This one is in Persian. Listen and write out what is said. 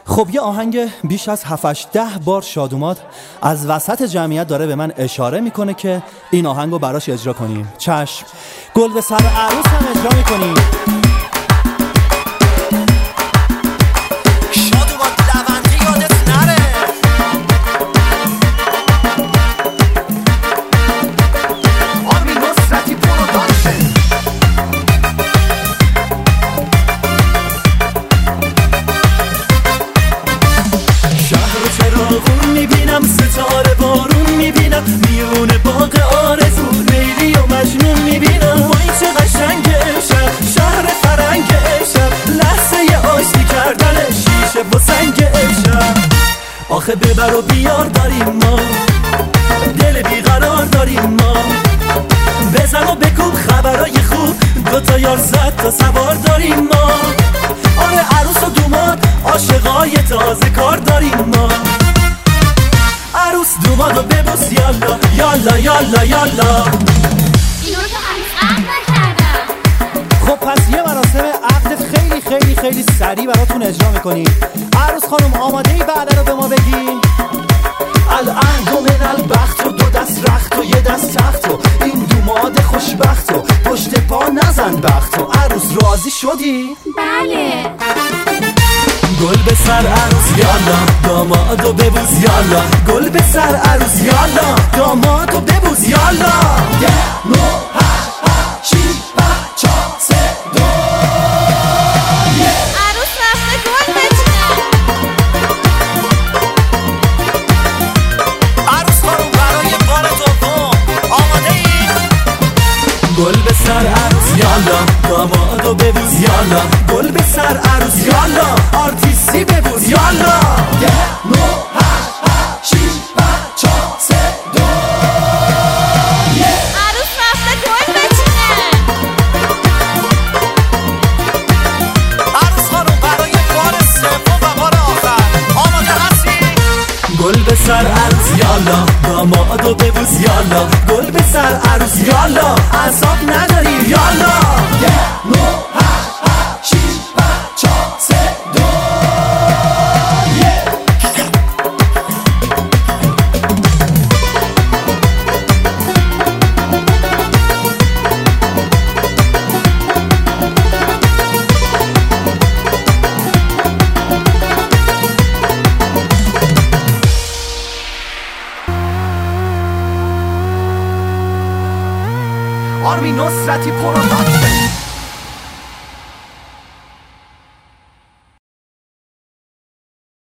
خب یه آهنگ بیش از 7-10 بار شادومات از وسط جمعیت داره به من اشاره میکنه که این آهنگو براش اجرا کنیم. چشم. گل به سر عروس هم اجرا میکنیم. میبینم ستاره بارون میبینم میون باغ آرزو لیلی و مجنون میبینم وای چه قشنگه شهر فرنگه لحظه آشتی کردن شیشه و سنگ آخه ببر و بیار داریم ما دل بیقرار داریم ما بزن و بکوب خبرای خوب دوتا یار زد تا سوار داریم ما آره عروس و دوماد عاشقای تازه کار داریم ما عروس دومادو ببوس یالا یالا یالا یالا. اینو که هنوز عقد نکردم. خب پس یه مراسم عقدت خیلی خیلی خیلی سریع براتون اجرا میکنیم. عروس خانم آماده ای بعد رو به ما بگی؟ العهد و من البخت و دو دست رخت و یه دست تخت و این دوماد خوشبخت و پشت پا نزن بخت و عروس راضی شدی؟ بله. گل به سر عروس یالا دامادو ببوس یالا گل به سر عروس یالا دامادو ببوس یالا 10 9 8 6 5 4 3 2 عروس رفته گل بچینه. عروس خانم برای بار دوم آماده ای؟ گل به سر عروس یالا دامادو ببوس یالا گل به سر عروس یالا آرتیستی ببوس یالا 10 9 8 6 5 4 3 2 عروس رفته گل بچینه. عروس خانم برای بار سوم و بار آخر آماده هستی؟ گل به سر عروس یالا دامادو ببوس یالا گل به سر عروس یالا عذاب نداری یالا 10 9 8 6 5 4 3 2 آرمین نصرتی پروداکشن.